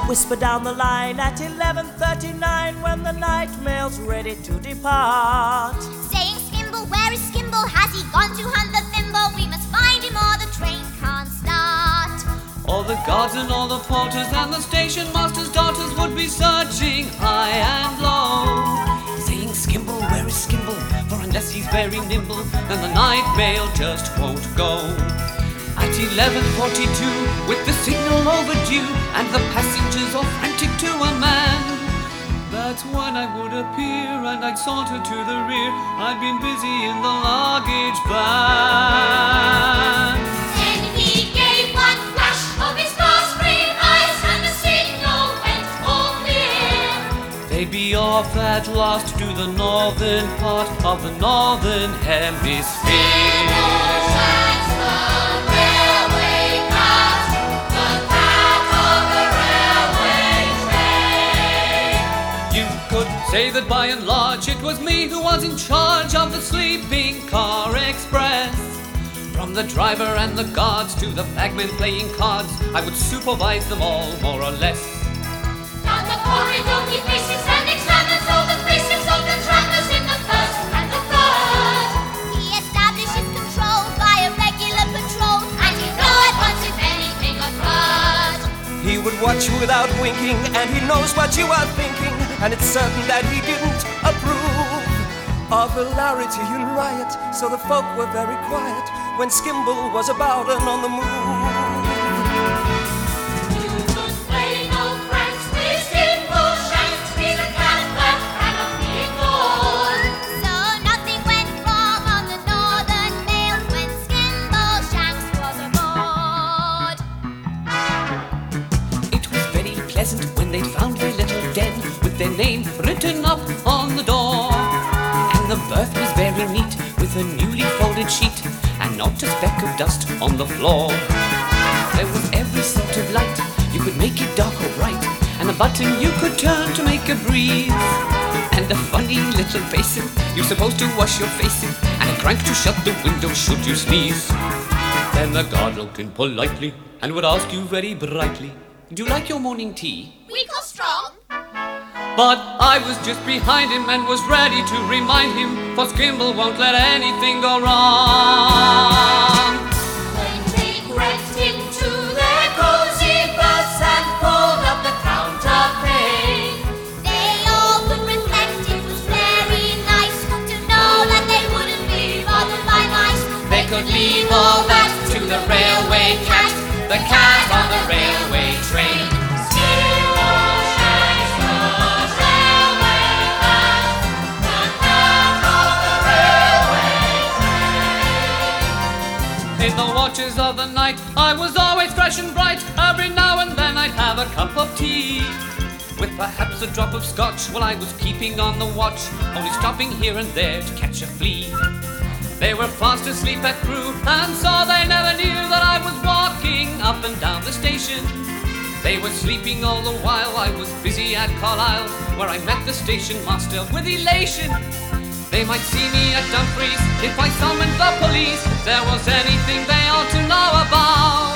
whisper down the line at 11:39 when the night mail's ready to depart. Saying, Skimble, where is Skimble? Has he gone to hunt the thimble? We must find him or the train can't start. All the guards and all the porters and the station master's daughters would be searching high and low, saying, Skimble, where is Skimble? For unless he's very nimble, then the night mail just won't go. At 11:42, with the signal overdue and the passengers all frantic to a man, that's when I would appear and I'd saunter to the rear. I'd been busy in the luggage van. Then he gave one flash of his glass green eyes and the signal went all clear. They'd be off at last to the northern part of the northern hemisphere. Say that by and large it was me who was in charge of the sleeping car express. From the driver and the guards to the bagmen playing cards, I would supervise them all, more or less. Down the corridor he faces and examines all the faces of the travelers in the first and the third. He establishes control by a regular patrol, and he'd know at once if anything occurred. He would watch you without winking, and he knows what you are thinking, and it's certain that he didn't approve of hilarity and riot, so the folk were very quiet when Skimble was about and on the move. You could play no pranks with Skimble Shanks. He's a cat that cannot be ignored. So nothing went wrong on the Northern Mail when Skimble Shanks was aboard. It was very pleasant when they'd found their little den with their name written up on the door. And the berth was very neat with a newly folded sheet and not a speck of dust on the floor. There was every sort of light, you could make it dark or bright, and a button you could turn to make a breeze, and a funny little basin you're supposed to wash your face in, and a crank to shut the window should you sneeze. Then the guard looked in politely and would ask you very brightly, do you like your morning tea? Weak or strong? But I was just behind him and was ready to remind him, for Skimble won't let anything go wrong. When they crept into their cozy berths and pulled up the counterpane, they all could reflect it was very nice to know that they wouldn't be bothered by mice. They could leave all that to the railway cat, the cat on the railway train. In the watches of the night, I was always fresh and bright. Every now and then I'd have a cup of tea, with perhaps a drop of scotch while I was keeping on the watch, only stopping here and there to catch a flea. They were fast asleep at Crewe, and so they never knew that I was walking up and down the station. They were sleeping all the while I was busy at Carlisle, where I met the station master with elation. They might see me at Dumfries if I summoned the police, if there was anything they ought to know about.